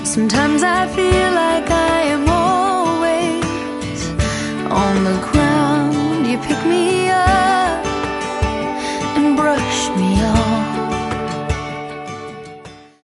Sometimes I feel like I am always on the ground. You pick me